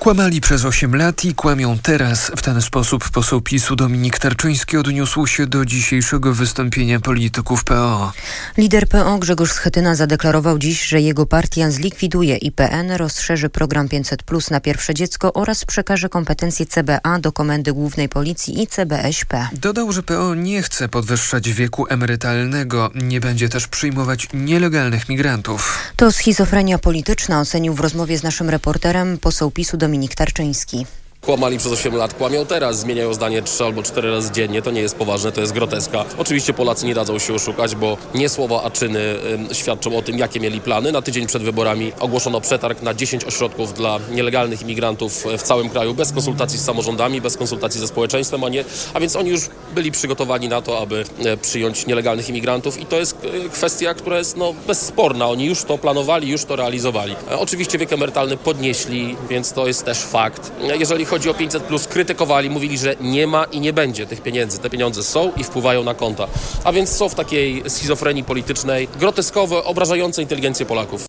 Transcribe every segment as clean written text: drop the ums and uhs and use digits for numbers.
Kłamali przez 8 lat i kłamią teraz. W ten sposób poseł PiS-u Dominik Tarczyński odniósł się do dzisiejszego wystąpienia polityków PO. Lider PO Grzegorz Schetyna zadeklarował dziś, że jego partia zlikwiduje IPN, rozszerzy program 500+ na pierwsze dziecko oraz przekaże kompetencje CBA do Komendy Głównej Policji i CBŚP. Dodał, że PO nie chce podwyższać wieku emerytalnego, nie będzie też przyjmować nielegalnych migrantów. To schizofrenia polityczna, ocenił w rozmowie z naszym reporterem poseł PiS-u Dominik Tarczyński. Kłamali przez 8 lat, kłamią teraz, zmieniają zdanie 3 albo 4 razy dziennie. To nie jest poważne, to jest groteska. Oczywiście Polacy nie dadzą się oszukać, bo nie słowa, a czyny świadczą o tym, jakie mieli plany. Na tydzień przed wyborami ogłoszono przetarg na 10 ośrodków dla nielegalnych imigrantów w całym kraju, bez konsultacji z samorządami, bez konsultacji ze społeczeństwem, a więc oni już byli przygotowani na to, aby przyjąć nielegalnych imigrantów i to jest kwestia, która jest bezsporna. Oni już to planowali, już to realizowali. Oczywiście wiek emerytalny podnieśli, więc to jest też fakt. Jeżeli chodzi o 500+, krytykowali, mówili, że nie ma i nie będzie tych pieniędzy. Te pieniądze są i wpływają na konta. A więc są w takiej schizofrenii politycznej, groteskowe, obrażające inteligencję Polaków.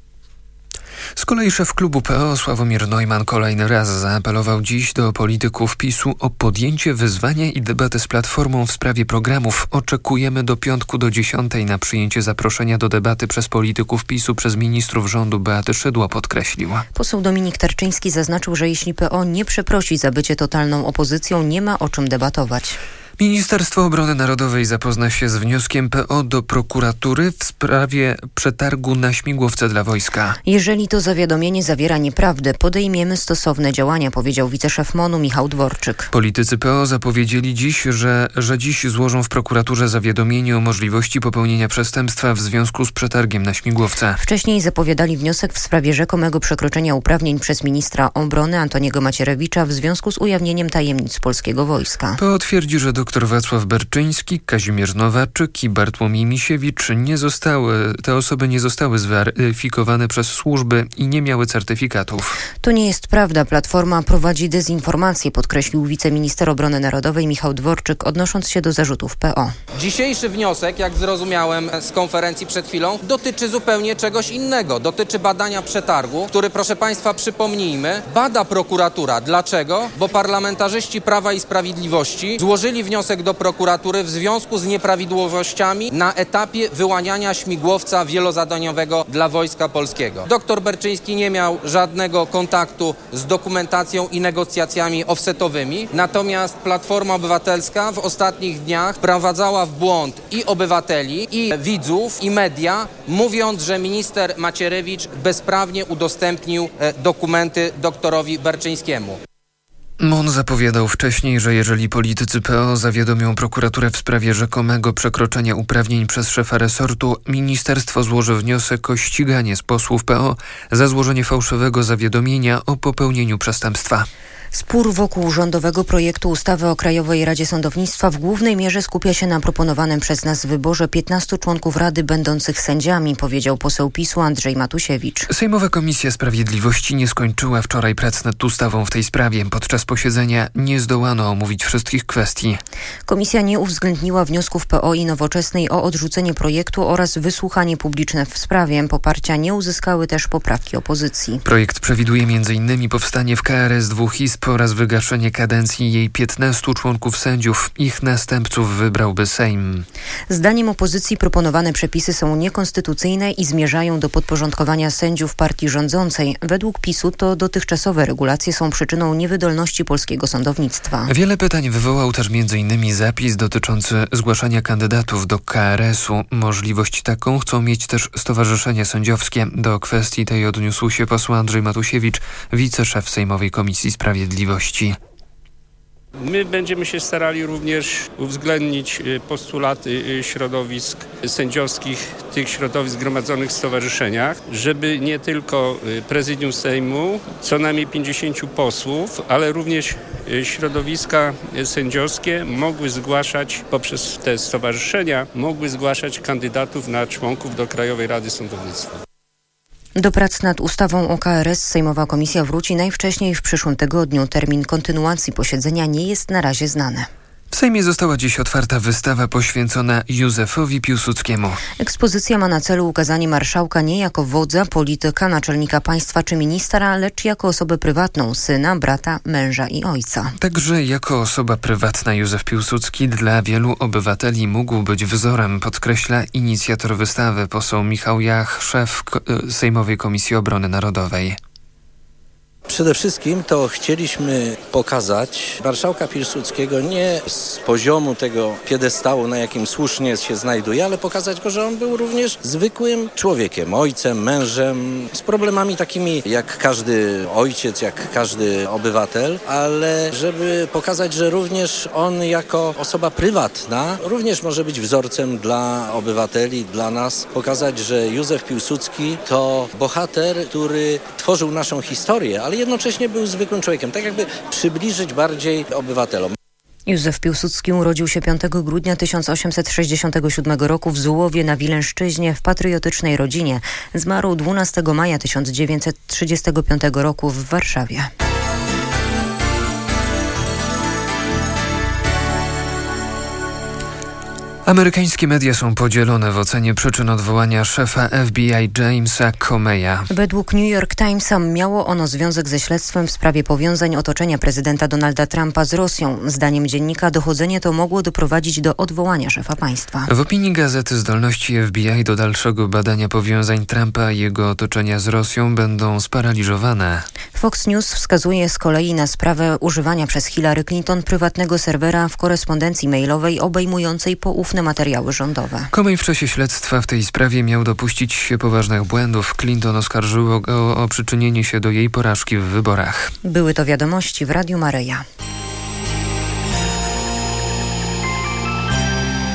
Z kolei szef klubu PO Sławomir Neumann kolejny raz zaapelował dziś do polityków PiS-u o podjęcie wyzwania i debaty z Platformą w sprawie programów. Oczekujemy do piątku do 10 na przyjęcie zaproszenia do debaty przez polityków PiS-u przez ministrów rządu. Beaty Szydło podkreślił. Poseł Dominik Tarczyński zaznaczył, że jeśli PO nie przeprosi za bycie totalną opozycją, nie ma o czym debatować. Ministerstwo Obrony Narodowej zapozna się z wnioskiem PO do prokuratury w sprawie przetargu na śmigłowce dla wojska. Jeżeli to zawiadomienie zawiera nieprawdę, podejmiemy stosowne działania, powiedział wiceszef MON-u Michał Dworczyk. Politycy PO zapowiedzieli dziś, że dziś złożą w prokuraturze zawiadomienie o możliwości popełnienia przestępstwa w związku z przetargiem na śmigłowce. Wcześniej zapowiadali wniosek w sprawie rzekomego przekroczenia uprawnień przez ministra obrony Antoniego Macierewicza w związku z ujawnieniem tajemnic polskiego wojska. PO twierdzi, że dr Wacław Berczyński, Kazimierz Nowaczyk i Bartłomiej Misiewicz te osoby nie zostały zweryfikowane przez służby i nie miały certyfikatów. To nie jest prawda. Platforma prowadzi dezinformację, podkreślił wiceminister obrony narodowej Michał Dworczyk, odnosząc się do zarzutów PO. Dzisiejszy wniosek, jak zrozumiałem z konferencji przed chwilą, dotyczy zupełnie czegoś innego. Dotyczy badania przetargu, który, proszę Państwa, przypomnijmy, bada prokuratura. Dlaczego? Bo parlamentarzyści Prawa i Sprawiedliwości złożyli wniosek do prokuratury w związku z nieprawidłowościami na etapie wyłaniania śmigłowca wielozadaniowego dla Wojska Polskiego. Doktor Berczyński nie miał żadnego kontaktu z dokumentacją i negocjacjami offsetowymi, natomiast Platforma Obywatelska w ostatnich dniach wprowadzała w błąd i obywateli, i widzów, i media, mówiąc, że minister Macierewicz bezprawnie udostępnił dokumenty doktorowi Berczyńskiemu. MON zapowiadał wcześniej, że jeżeli politycy PO zawiadomią prokuraturę w sprawie rzekomego przekroczenia uprawnień przez szefa resortu, ministerstwo złoży wniosek o ściganie z posłów PO za złożenie fałszywego zawiadomienia o popełnieniu przestępstwa. Spór wokół rządowego projektu ustawy o Krajowej Radzie Sądownictwa w głównej mierze skupia się na proponowanym przez nas wyborze 15 członków Rady będących sędziami, powiedział poseł PiS-u Andrzej Matusiewicz. Sejmowa Komisja Sprawiedliwości nie skończyła wczoraj prac nad ustawą w tej sprawie. Podczas posiedzenia nie zdołano omówić wszystkich kwestii. Komisja nie uwzględniła wniosków PO i Nowoczesnej o odrzucenie projektu oraz wysłuchanie publiczne w sprawie. Poparcia nie uzyskały też poprawki opozycji. Projekt przewiduje m.in. powstanie w KRS 2 izb oraz wygaszenie kadencji jej 15 członków sędziów. Ich następców wybrałby Sejm. Zdaniem opozycji proponowane przepisy są niekonstytucyjne i zmierzają do podporządkowania sędziów partii rządzącej. Według PiS-u to dotychczasowe regulacje są przyczyną niewydolności polskiego sądownictwa. Wiele pytań wywołał też m.in. zapis dotyczący zgłaszania kandydatów do KRS-u. Możliwość taką chcą mieć też stowarzyszenia sędziowskie. Do kwestii tej odniósł się poseł Andrzej Matusiewicz, wiceszef Sejmowej Komisji Sprawiedliwości. My będziemy się starali również uwzględnić postulaty środowisk sędziowskich, tych środowisk zgromadzonych w stowarzyszeniach, żeby nie tylko prezydium Sejmu, co najmniej 50 posłów, ale również środowiska sędziowskie mogły zgłaszać poprzez te stowarzyszenia, mogły zgłaszać kandydatów na członków do Krajowej Rady Sądownictwa. Do prac nad ustawą o KRS Sejmowa Komisja wróci najwcześniej w przyszłym tygodniu. Termin kontynuacji posiedzenia nie jest na razie znany. W Sejmie została dziś otwarta wystawa poświęcona Józefowi Piłsudskiemu. Ekspozycja ma na celu ukazanie marszałka nie jako wodza, polityka, naczelnika państwa czy ministra, lecz jako osobę prywatną, syna, brata, męża i ojca. Także jako osoba prywatna Józef Piłsudski dla wielu obywateli mógł być wzorem, podkreśla inicjator wystawy poseł Michał Jach, szef Sejmowej Komisji Obrony Narodowej. Przede wszystkim to chcieliśmy pokazać marszałka Piłsudskiego nie z poziomu tego piedestału, na jakim słusznie się znajduje, ale pokazać go, że on był również zwykłym człowiekiem, ojcem, mężem, z problemami takimi jak każdy ojciec, jak każdy obywatel, ale żeby pokazać, że również on jako osoba prywatna również może być wzorcem dla obywateli, dla nas. Pokazać, że Józef Piłsudski to bohater, który tworzył naszą historię, ale jednocześnie był zwykłym człowiekiem, tak jakby przybliżyć bardziej obywatelom. Józef Piłsudski urodził się 5 grudnia 1867 roku w Zułowie na Wileńszczyźnie w patriotycznej rodzinie. Zmarł 12 maja 1935 roku w Warszawie. Amerykańskie media są podzielone w ocenie przyczyn odwołania szefa FBI Jamesa Comeya. Według New York Timesa miało ono związek ze śledztwem w sprawie powiązań otoczenia prezydenta Donalda Trumpa z Rosją. Zdaniem dziennika dochodzenie to mogło doprowadzić do odwołania szefa państwa. W opinii gazety zdolności FBI do dalszego badania powiązań Trumpa i jego otoczenia z Rosją będą sparaliżowane. Fox News wskazuje z kolei na sprawę używania przez Hillary Clinton prywatnego serwera w korespondencji mailowej obejmującej poufne materiały rządowe. Comey w czasie śledztwa w tej sprawie miał dopuścić się poważnych błędów. Clinton oskarżyło go o przyczynienie się do jej porażki w wyborach. Były to wiadomości w Radiu Maryja.